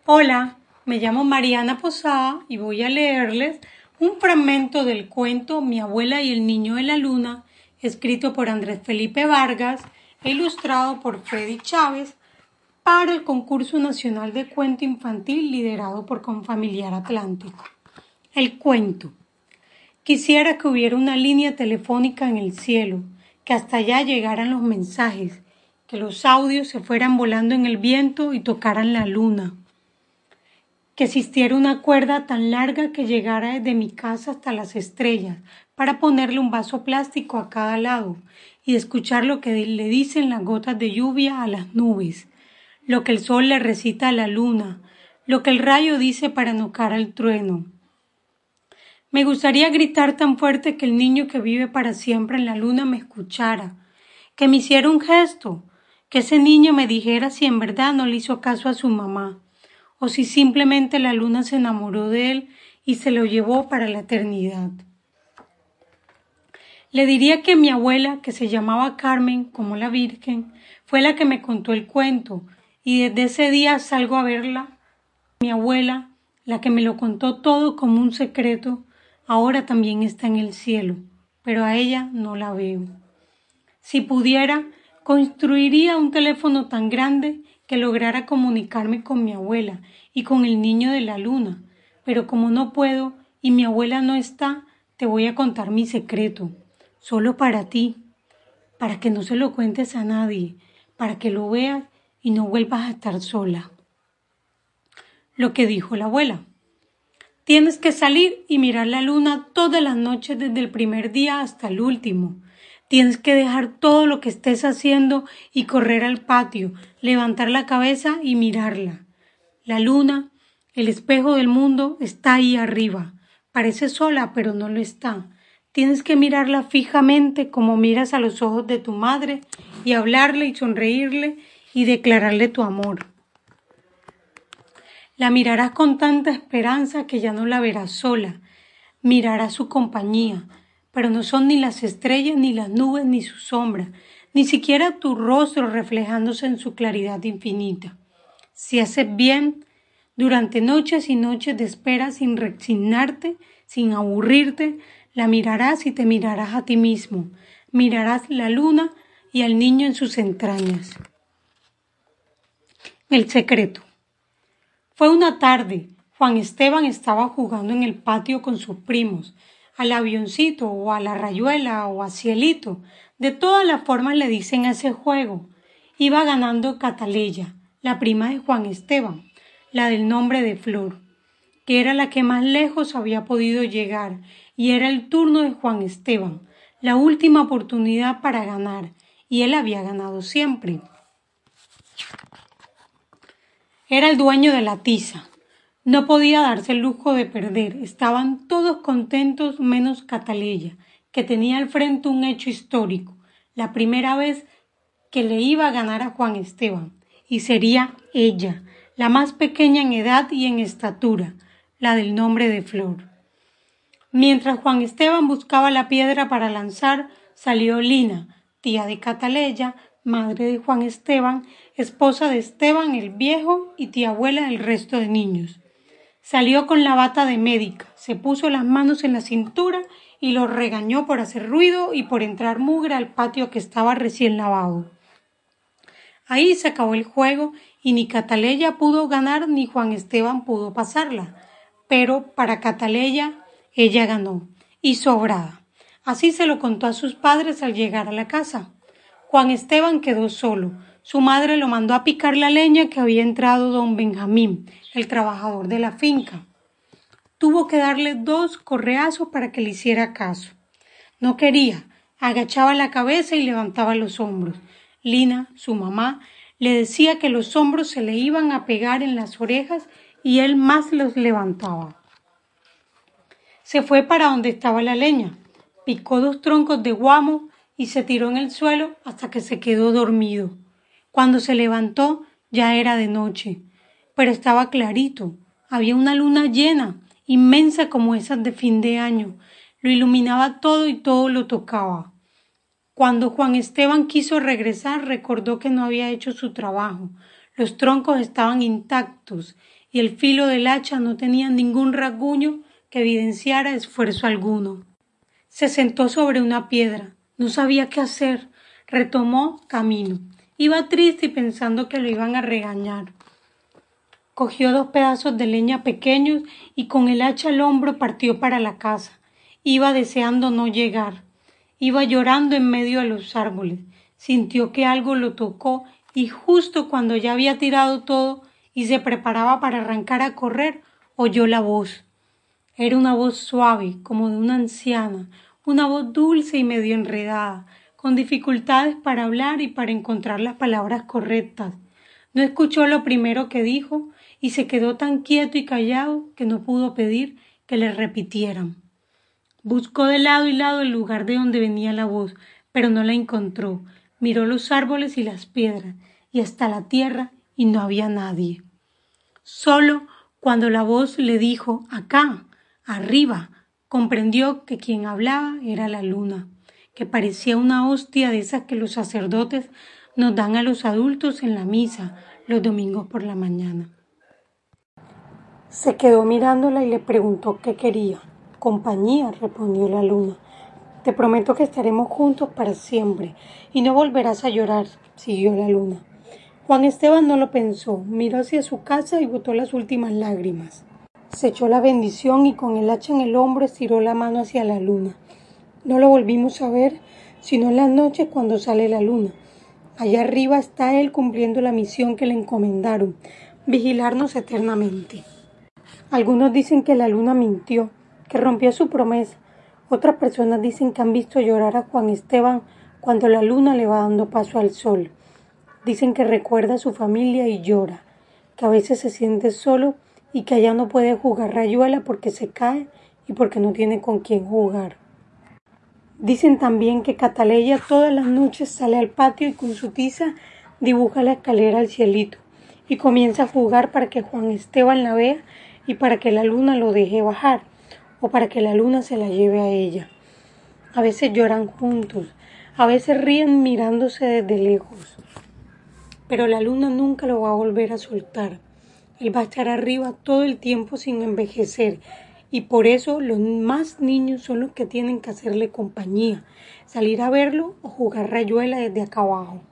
Hola, me llamo Mariana Posada y voy a leerles un fragmento del cuento Mi abuela y el niño de la luna, escrito por Andrés Felipe Vargas e ilustrado por Freddy Chávez para el Concurso Nacional de Cuento Infantil liderado por Confamiliar Atlántico. El cuento. Quisiera que hubiera una línea telefónica en el cielo, que hasta allá llegaran los mensajes, que los audios se fueran volando en el viento y tocaran la luna. Que existiera una cuerda tan larga que llegara desde mi casa hasta las estrellas, para ponerle un vaso plástico a cada lado y escuchar lo que le dicen las gotas de lluvia a las nubes, lo que el sol le recita a la luna, lo que el rayo dice para enojar al trueno. Me gustaría gritar tan fuerte que el niño que vive para siempre en la luna me escuchara, que me hiciera un gesto, que ese niño me dijera si en verdad no le hizo caso a su mamá, o si simplemente la luna se enamoró de él y se lo llevó para la eternidad. Le diría que mi abuela, que se llamaba Carmen, como la Virgen, fue la que me contó el cuento, y desde ese día salgo a verla. Mi abuela, la que me lo contó todo como un secreto, ahora también está en el cielo, pero a ella no la veo. Si pudiera, construiría un teléfono tan grande que lograra comunicarme con mi abuela y con el niño de la luna, pero como no puedo y mi abuela no está, te voy a contar mi secreto, solo para ti, para que no se lo cuentes a nadie, para que lo veas y no vuelvas a estar sola. Lo que dijo la abuela. Tienes que salir y mirar la luna todas las noches desde el primer día hasta el último. Tienes que dejar todo lo que estés haciendo y correr al patio, levantar la cabeza y mirarla. La luna, el espejo del mundo, está ahí arriba. Parece sola, pero no lo está. Tienes que mirarla fijamente como miras a los ojos de tu madre y hablarle y sonreírle y declararle tu amor. La mirarás con tanta esperanza que ya no la verás sola. Mirarás su compañía, pero no son ni las estrellas, ni las nubes, ni su sombra, ni siquiera tu rostro reflejándose en su claridad infinita. Si haces bien, durante noches y noches de espera sin resignarte, sin aburrirte, la mirarás y te mirarás a ti mismo. Mirarás la luna y al niño en sus entrañas. El secreto. Fue una tarde. Juan Esteban estaba jugando en el patio con sus primos, al avioncito o a la rayuela o a cielito. De todas las formas le dicen a ese juego. Iba ganando Cataleya, la prima de Juan Esteban, la del nombre de Flor, que era la que más lejos había podido llegar, y era el turno de Juan Esteban, la última oportunidad para ganar, y él había ganado siempre. Era el dueño de la tiza. No podía darse el lujo de perder. Estaban todos contentos menos Cataleya, que tenía al frente un hecho histórico, la primera vez que le iba a ganar a Juan Esteban, y sería ella, la más pequeña en edad y en estatura, la del nombre de Flor. Mientras Juan Esteban buscaba la piedra para lanzar, salió Lina, tía de Cataleya, madre de Juan Esteban, esposa de Esteban el Viejo y tía abuela del resto de niños. Salió con la bata de médica, se puso las manos en la cintura y los regañó por hacer ruido y por entrar mugre al patio que estaba recién lavado. Ahí se acabó el juego y ni Cataleya pudo ganar ni Juan Esteban pudo pasarla, pero para Cataleya ella ganó, y sobrada. Así se lo contó a sus padres al llegar a la casa. Juan Esteban quedó solo. Su madre lo mandó a picar la leña que había entrado don Benjamín, el trabajador de la finca. Tuvo que darle 2 correazos para que le hiciera caso. No quería, agachaba la cabeza y levantaba los hombros. Lina, su mamá, le decía que los hombros se le iban a pegar en las orejas y él más los levantaba. Se fue para donde estaba la leña, picó 2 troncos de guamo y se tiró en el suelo hasta que se quedó dormido. Cuando se levantó ya era de noche, pero estaba clarito. Había una luna llena, inmensa como esas de fin de año. Lo iluminaba todo y todo lo tocaba. Cuando Juan Esteban quiso regresar, recordó que no había hecho su trabajo. Los troncos estaban intactos y el filo del hacha no tenía ningún rasguño que evidenciara esfuerzo alguno. Se sentó sobre una piedra, no sabía qué hacer, retomó camino. Iba triste y pensando que lo iban a regañar. Cogió 2 pedazos de leña pequeños y con el hacha al hombro partió para la casa. Iba deseando no llegar. Iba llorando en medio de los árboles. Sintió que algo lo tocó y justo cuando ya había tirado todo y se preparaba para arrancar a correr, oyó la voz. Era una voz suave, como de una anciana, una voz dulce y medio enredada, con dificultades para hablar y para encontrar las palabras correctas. No escuchó lo primero que dijo y se quedó tan quieto y callado que no pudo pedir que le repitieran. Buscó de lado y lado el lugar de donde venía la voz, pero no la encontró. Miró los árboles y las piedras y hasta la tierra y no había nadie. Solo cuando la voz le dijo «acá», «arriba», comprendió que quien hablaba era la luna, que parecía una hostia de esas que los sacerdotes nos dan a los adultos en la misa los domingos por la mañana. Se quedó mirándola y le preguntó qué quería. «Compañía», respondió la luna. «Te prometo que estaremos juntos para siempre y no volverás a llorar», siguió la luna. Juan Esteban no lo pensó, miró hacia su casa y botó las últimas lágrimas. Se echó la bendición y con el hacha en el hombro estiró la mano hacia la luna. No lo volvimos a ver, sino en las noches cuando sale la luna. Allá arriba está él cumpliendo la misión que le encomendaron, vigilarnos eternamente. Algunos dicen que la luna mintió, que rompió su promesa. Otras personas dicen que han visto llorar a Juan Esteban cuando la luna le va dando paso al sol. Dicen que recuerda a su familia y llora, que a veces se siente solo y que allá no puede jugar rayuela porque se cae y porque no tiene con quién jugar. Dicen también que Cataleya todas las noches sale al patio y con su tiza dibuja la escalera al cielito y comienza a jugar para que Juan Esteban la vea y para que la luna lo deje bajar o para que la luna se la lleve a ella. A veces lloran juntos, a veces ríen mirándose desde lejos. Pero la luna nunca lo va a volver a soltar. Él va a estar arriba todo el tiempo sin envejecer y por eso los más niños son los que tienen que hacerle compañía, salir a verlo o jugar rayuela desde acá abajo.